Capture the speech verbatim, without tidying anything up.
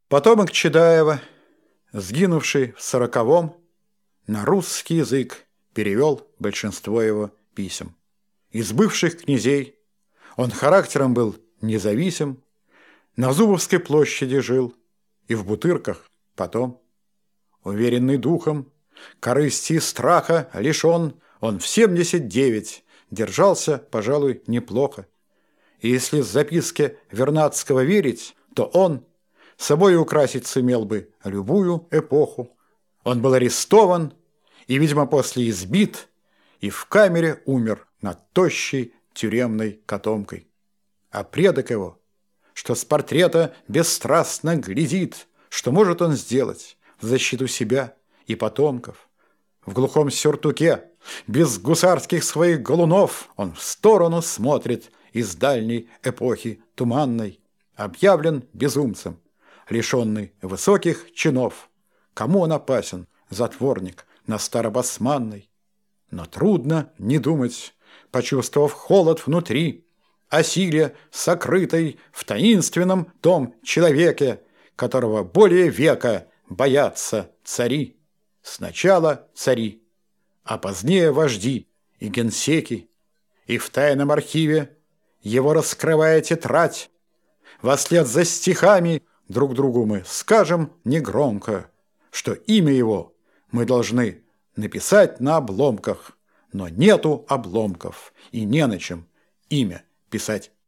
Потомок Чедаева, сгинувший в сороковом, на русский язык перевел большинство его писем. Из бывших князей он характером был независим, на Зубовской площади жил и в Бутырках потом. Уверенный духом, корысти и страха лишен, он в семьдесят девять держался, пожалуй, неплохо. И если записке Вернадского верить, то он собой украсить сумел бы любую эпоху. Он был арестован и, видимо, после избит, и в камере умер над тощей тюремной котомкой. А предок его, что с портрета бесстрастно глядит, что может он сделать в защиту себя и потомков. В глухом сюртуке, без гусарских своих галунов, он в сторону смотрит из дальней эпохи туманной, объявлен безумцем, лишенный высоких чинов. Кому он опасен, затворник на Старобасманной? Но трудно не думать, почувствовав холод внутри, о силе, сокрытой в таинственном том человеке, которого более века боятся цари. Сначала цари, а позднее вожди и генсеки, и в тайном архиве его раскрывая тетрадь, вослед за стихами друг другу мы скажем негромко, что имя его мы должны написать на обломках, но нету обломков, и не на чем имя писать.